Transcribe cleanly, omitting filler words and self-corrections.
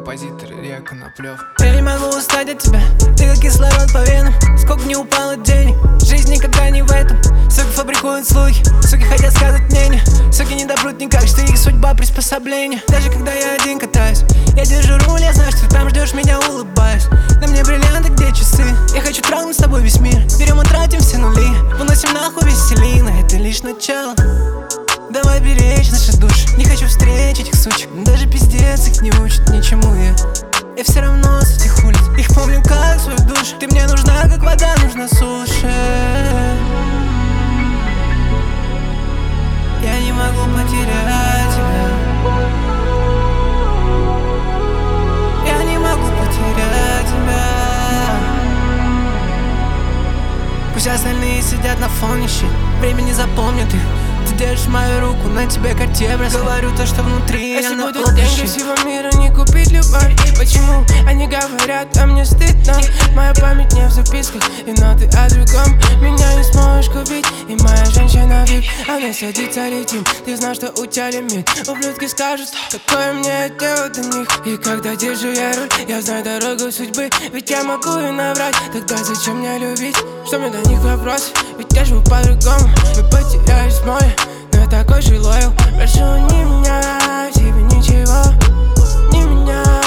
композитор Илья Коноплев. Я не могу устать от тебя, ты как кислород по венам. Сколько не упало денег, жизнь никогда не в этом. Суки фабрикуют слухи, суки хотят сказать мнение. Суки не допрут никак, что их судьба приспособление. Даже когда я один катаюсь, я держу руль, я знаю, что ты там ждешь меня, улыбаюсь. На мне бриллианты, где часы, я хочу тронуть с тобой весь мир. Берем и тратим все нули, выносим нахуй веселина. Это лишь начало, давай беречь наши души. Не хочу встретить их сучек, даже пиздец их не учит ничему. Я все равно с этих улиц, их помню как свою душу. Ты мне нужна, как вода нужна суше. Я не могу потерять тебя. Я не могу потерять тебя. Пусть остальные сидят на фоне щит, время не запомнит их. Ты держишь мою руку, на тебе Cartier браслет. Говорю то, что внутри, если я будут деньги всего мира, не купить любовь. Почему они говорят, а мне стыдно? Моя память не в записках, и ноты о другом. Меня не сможешь купить, и моя женщина вик. Она садится летим, ты знаешь, что у тебя лимит. Ублюдки скажут, какое мне дело до них. И когда держу я руль, я знаю дорогу судьбы. Ведь я могу и наврать, тогда зачем мне любить? Что мне до них вопрос, ведь я живу по-другому. Мы потерялись в море, но я такой же лоял. Прошу, не меняй себе ничего, не меняй.